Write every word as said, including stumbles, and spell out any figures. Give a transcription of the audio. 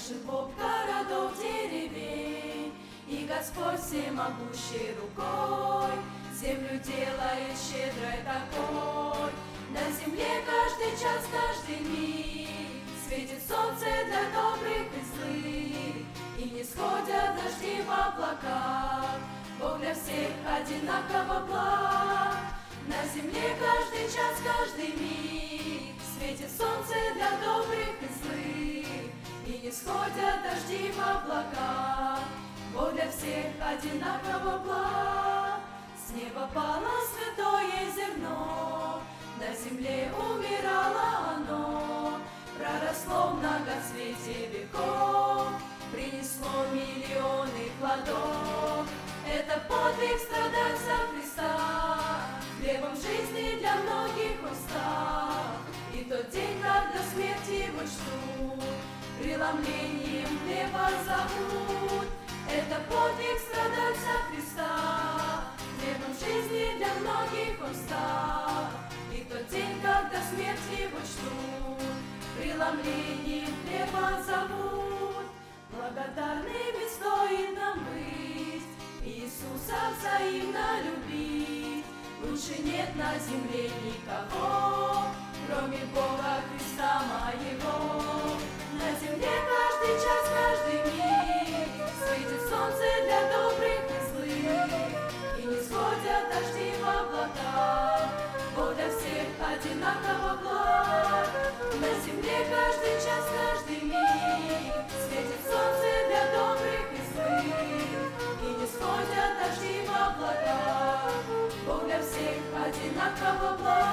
Колышет Бог городов, деревень, и Господь всемогущей рукой землю делает щедрой такой. На земле каждый час, каждый миг светит солнце для добрых и злых, и не сходят дожди в облаках. Бог для всех одинаково благ. На земле каждый час, каждый миг светит солнце для добрых и злых, и не сходят дожди в облаках. Бог для всех одинаково благ. С неба пало святое зерно, на земле умирало оно, проросло в многоцветие веков, принесло миллионы плодов. Это подвиг страдать за Христа, хлебом жизни для многих он стал. И тот день, когда смерть его ждут, преломлением хлеба зовут. Это подвиг страдать за Христа, хлебом жизни для многих он стал. И тот день, когда смерть его ждут, преломлением хлеба зовут. Благодарными стоит нам быть, Иисуса взаимно любить. Лучше нет на земле никого, кроме Бога Христа моего. На земле каждый час, каждый миг светит солнце для добрых и злых, и не сходят дожди в облаках. Бог для всех одинаково благ. На земле каждый час, каждый миг светит солнце для добрых и злых, и не сходят дожди в облаках. Бог для всех одинаково благ.